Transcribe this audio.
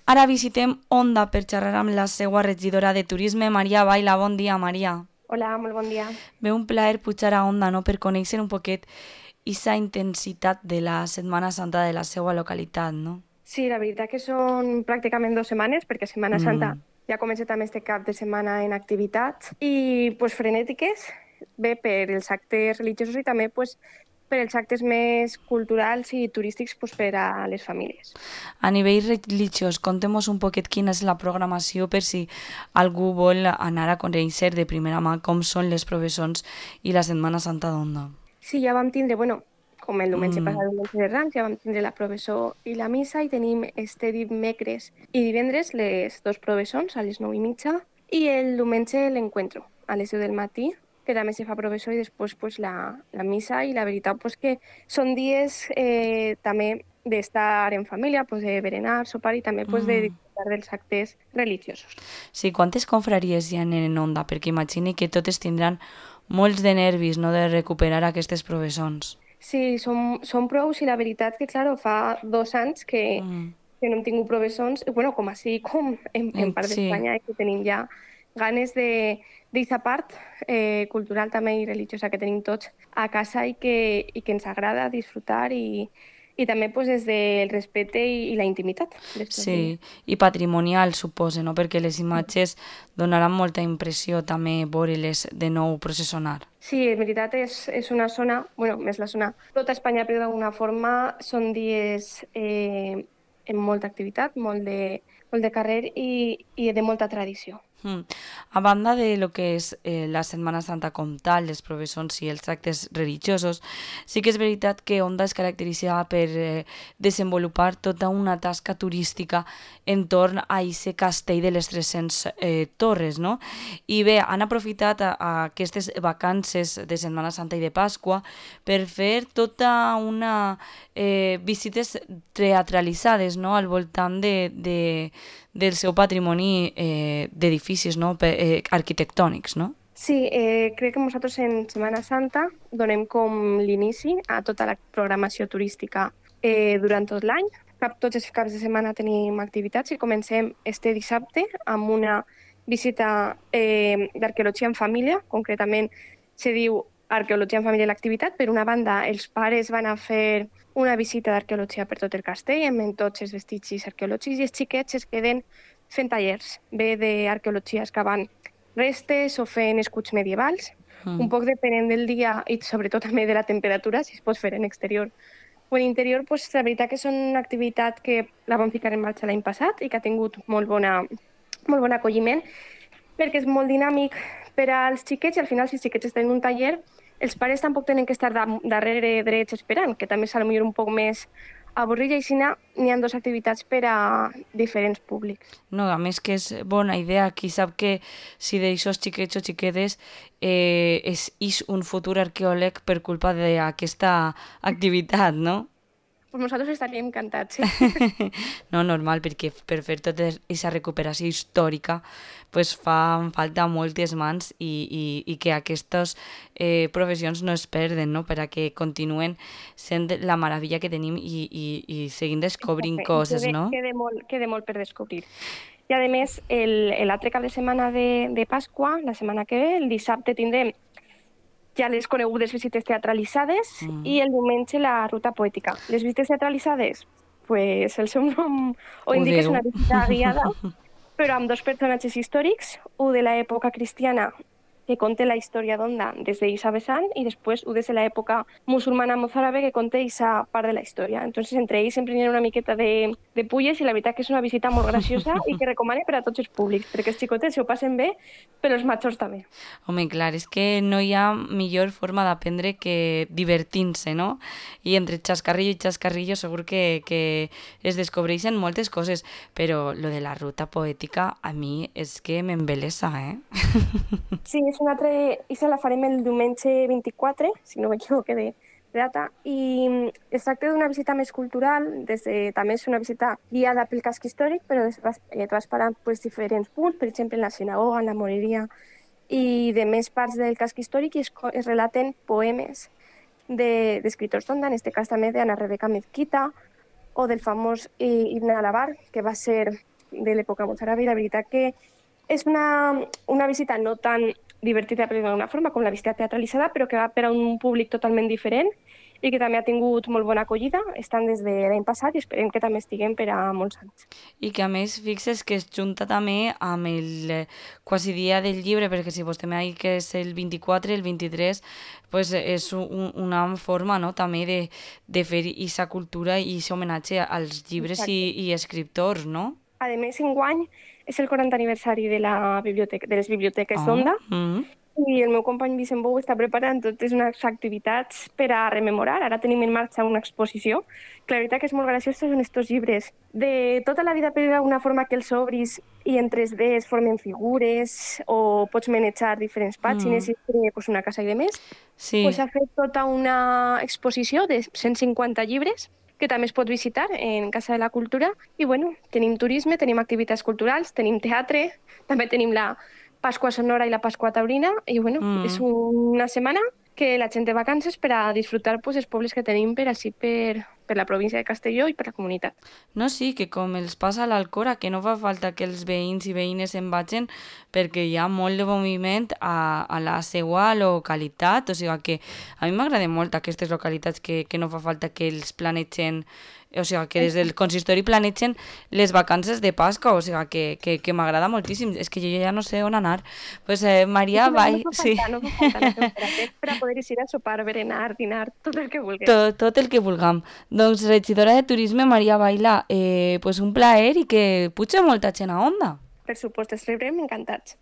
Ara visitem Onda per xerrar amb la seva regidora de Turisme, Maria Baila. Bon dia, Maria. Hola, molt bon dia. Ve un plaer pujar a Onda, no?, per conèixer un poquet aquesta intensitat de la Setmana Santa de la seva localitat, no? Sí, la veritat que són pràcticament 2 setmanes, perquè Setmana Santa Mm. ja comença també este cap de setmana en activitats i pues, frenètiques, bé per els actes religiosos i també pues, per els actes més culturals i turístics pues, per a les famílies. A nivell religiós, contem-nos un poquet quina és la programació per si algú vol anar a conèixer de primera mà com són les professons i la Setmana Santa d'Onda. Sí, ja vam tindre, bueno, com el diumenge Mm. passat, el diumenge de Rams, ja vam tindre la professó i la missa i tenim este dimecres i divendres les dos professons a les 9:30 i el diumenge l'encuentro a les 10 del matí, que també se fa professó i després pues, la missa i la veritat pues, que són dies també d'estar en família, pues, de berenar, sopar i també pues, de Mm. disfrutar dels actes religiosos. Sí, quantes confraries hi ha en Onda? Perquè imagini que totes tindran molts de nervis, no?, de recuperar aquestes professons. Sí, som prous i la veritat que, claro, fa 2 anys Mm. que no hem tingut professons, bueno, com així com en part Sí, d'Espanya, que tenim ja ganes d'eixa part cultural també i religiosa que tenim tots a casa i que ens agrada disfrutar i també pues, des del respecte i la intimitat d'estos dies. sí, i patrimonial, supose, no?, perquè les imatges donaran molta impressió també veure-les de nou processionar. Sí, en veritat és una zona, bueno, més la zona, tota Espanya, però d'alguna forma són dies amb molta activitat, molt de carrer i de molta tradició. Mm. A banda de lo que és la Setmana Santa com tal, les professons i els actes religiosos, sí que és veritat que Onda es caracteritza per desenvolupar tota una tasca turística entorn a aquest castell de les 300 torres, no? I bé, han aprofitat a aquestes vacances de Setmana Santa i de Pasqua per fer tota una visites teatralitzades, no?, al voltant del seu patrimoni d'edificis, no?, arquitectònics, no? Sí, crec que nosaltres en Setmana Santa donem com l'inici a tota la programació turística durant tot l'any. Tots els caps de setmana tenim activitats i comencem este dissabte amb una visita d'arqueologia en família, concretament se diu arqueologia en família l'activitat. Per una banda, els pares van a fer una visita d'arqueologia per tot el castell, amb tots els vestigis arqueològics, i els xiquets es queden fent tallers, bé d'arqueologia excavant restes o fent escuts medievals, un Mm. poc depenent del dia i sobretot també de la temperatura, si es pot fer en exterior o en interior, pues, la veritat que són una activitat que la vam ficar en marxa l'any passat i que ha tingut molt bon acolliment, perquè és molt dinàmic per als xiquets i al final si els xiquets estan en un taller, els pares tampoc tenen que estar darrere drets esperant, que també és potser un poc més avorrit i així n'hi ha dues activitats per a diferents públics. No, a més que és bona idea, qui sap que si d'aixòs xiquets o xiquetes és un futur arqueòleg per culpa d'aquesta activitat, no? Pues nosaltres estaríem encantats, sí. No, normal, perquè per fer tota aquesta recuperació històrica pues fan falta moltes mans i que aquestes professions no es perden, no?, per a que continuen sent la meravella que tenim i seguint descobrint Exacte, i coses, no? queda molt per descobrir. I a més, l'altre cap de setmana de Pasqua, la setmana que ve, el dissabte tindrem ja les conegudes visites teatralitzades Mm. i el diumenge la ruta poètica. Les visites teatralitzades, pues, el seu nom ho Ho indica, és diu. una visita guiada, però amb dos personatges històrics, un de l'època cristiana que conté la història d'Onda des d'Isa vessant i després un des de l'època musulmana mozàrabe que conté aquesta part de la història. Entonces, entre ells sempre hi ha una miqueta de pulles i la veritat que és una visita molt graciosa i que recomane per a tots els públics, perquè els xicotets s'ho passen bé, però els majors també. Home, clar, és que no hi ha millor forma d'aprendre que divertint-se, no? I entre xascarrillo i xascarrillo segur que es descobreixen moltes coses, però lo de la ruta poètica a mi és que m'embelesa, eh? Sí, és una altra... Aquesta la farem el diumenge 24, si no m'equivoque de data, i es tracta d'una visita més cultural, també és una visita guiada pel casc històric, però et vas parant pues, diferents punts, per exemple, en la sinagoga, en la moreria, i de més parts del casc històric i es relaten poemes d'escriptors d'Onda, en aquest cas també d'Anna Rebeca Mezquita, o del famós Ibn Alabar, que va ser de l'època motzàrabe, i la veritat que és una visita no tan divertida per d'alguna forma com la visita teatralitzada, però que va per a un públic totalment diferent i que també ha tingut molt bona acollida. Estan des de l'any passat i esperem que també estiguem per a molts anys. I que a més fixes que es junta també amb el quasi dia del llibre, perquè si vostè m'ha dit que és el 24, el 23, pues és una forma, no?, també de fer aquesta cultura i aquest homenatge als llibres i escriptors, no? A més, enguany és el 40 aniversari de les biblioteques d'Onda, i el meu company Vicent Bou està preparant totes unes activitats per a rememorar. Ara tenim en marxa una exposició. La veritat que és molt graciós, són estos llibres de tota la vida, per d'alguna forma, que els obris i en 3D es formen figures o pots manejar diferents pàgines i fer una casa i de més. Sí. Pues ha fet tota una exposició de 150 llibres que també es pot visitar en Casa de la Cultura. I bueno, tenim turisme, tenim activitats culturals, tenim teatre, també tenim la Pasqua Sonora i la Pasqua Taurina, i bueno, és una setmana que la gent té vacances per a disfrutar pues, els pobles que tenim per així per la província de Castelló i per la comunitat. No, sí, que com els passa a l'Alcora, que no fa falta que els veïns i veïnes se'n vagin perquè hi ha molt de moviment a la seva localitat, o sigui que a mi m'agraden molt aquestes localitats que no fa falta que els planegen, o sigui que des del consistori planegen les vacances de Pasqua, o sigui que m'agrada moltíssim, és que jo ja no sé on anar. Pues Maria Vall... No fa falta, per a poder ir a sopar, berenar, dinar, tot el que vulguis. Tot el que vulguem. Doncs, regidora de Turisme, Maria Baila, pues un plaer i que puja molta gent a Onda. Per supost, els rebrem encantats.